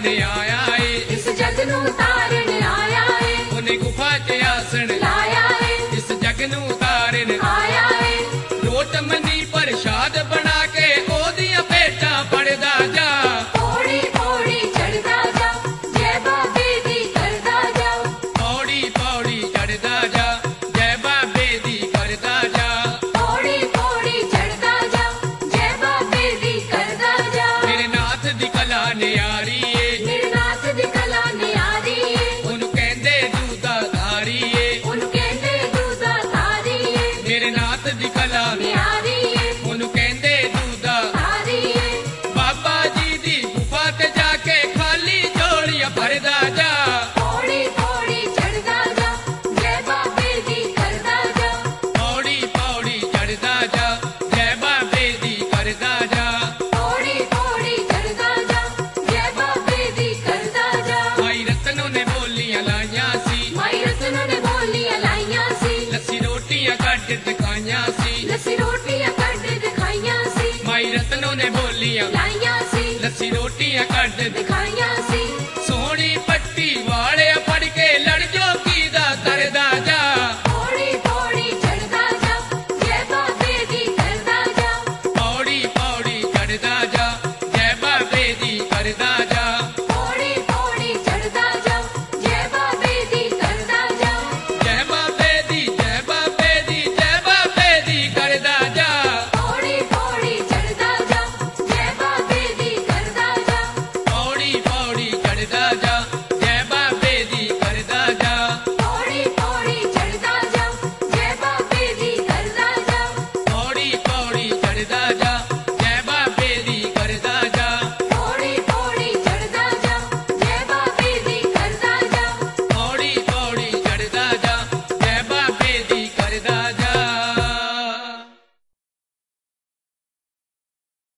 तारन आया है, इस जग नू तारन आया है, उन्हें गुफा च आसन लाया है, इस जग नू तारन आया है। रोट मनी प्रसाद बना के ओदियां भेटां पढ़दा जा, पौड़ी पौड़ी चढ़दा जा, जय बाबे दी करदा जा, पौड़ी पौड़ी चढ़दा जा, जय बाबे दी करदा जा। पौड़ी पौड़ी चढ़दा जा, जय बाबे दी करदा जा। मेरे नाथ दी कला नियारी ए, मेरे नाथ दी कला नियारी है, ओनू कहंदे दूधा धारी ए, उन कहंदे दूधा धारी है, मेरे नाथ दी कला नियारी है, ओनू कहंदे दूधा। धारी है। बाबा जी दी गुफा ते जाके खाली झोलियां भरदा जा, पौड़ी पौड़ी चढ़दा जा, जय बाबे दी करदा जा, पौड़ी पौड़ी चढ़दा जा, जय बाबे दी करदा जा। पौड़ी पौड़ी चढ़दा जा, जय बाबे दी करदा जा। माई रतनों ने बोलियां लाइयां सी, माई रतन ने बोलियां लाइयां सी, लस्सी रोटियां कट दिखाइयां सी, लस्सी रोटियां कट दिखाइयां सी, माई रतनों ने बोलियां लाइयां सी, लस्सी रोटियां कट दिखाइयां सी।